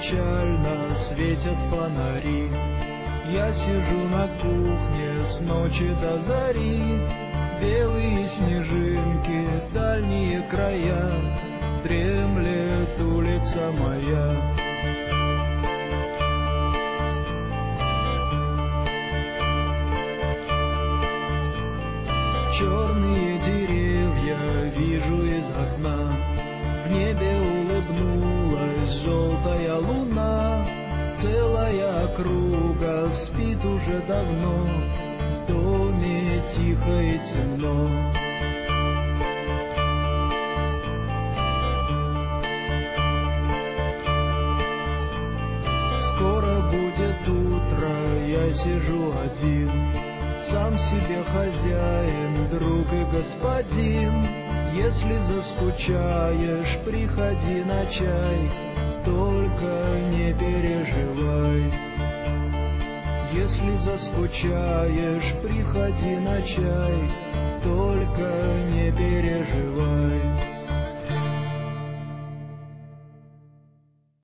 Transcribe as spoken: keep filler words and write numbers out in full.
печально светят фонари. Я сижу на кухне с ночи до зари, белые снежинки, дальние края, дремлет улица моя. Черные деревья вижу из окна, в небе улыбнулась желтая луна. Целая округа спит уже давно, в доме тихо и темно. Скоро будет утро, я сижу один, сам себе хозяин, друг и господин. Если заскучаешь, приходи на чай, только не переживай. Если заскучаешь, приходи на чай, только